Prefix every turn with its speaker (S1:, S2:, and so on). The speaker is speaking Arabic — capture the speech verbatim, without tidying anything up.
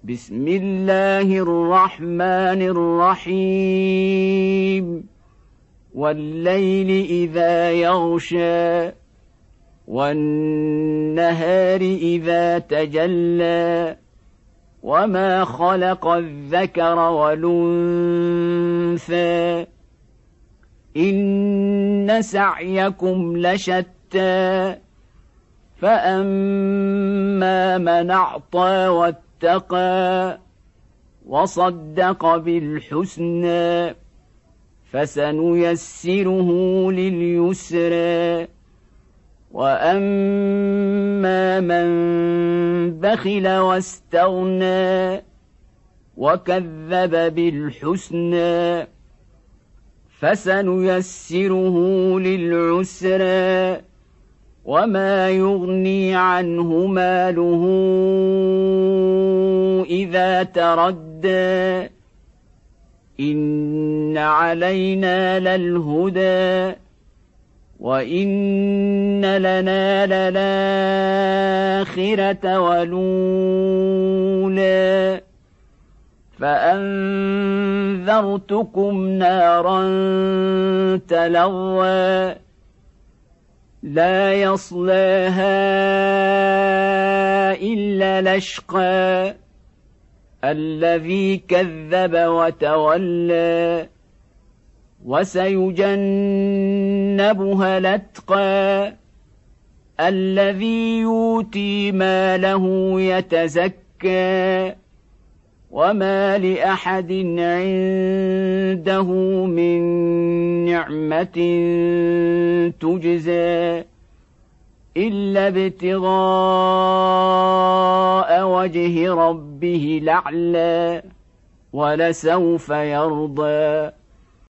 S1: بسم الله الرحمن الرحيم والليل إذا يغشى والنهار إذا تجلى وما خلق الذكر والأنثى إن سعيكم لشتى فأما من أعطى واتقى وصدق بالحسنى فسنيسره لليسرى وأما من بخل واستغنى وكذب بالحسنى فسنيسره للعسرى وما يغني عنه ماله إذا تردى إن علينا للهدى وإن لنا للآخرة والأولى فأنذرتكم نارا تلظى لا يصلاها إلا الأشقى الذي كذب وتولى وسيجنبها الأتقى الذي يؤتي ماله يتزكى وما لأحد عنده من نعمة تجزى إلا ابتغاء وجه ربه الأعلى ولسوف يرضى.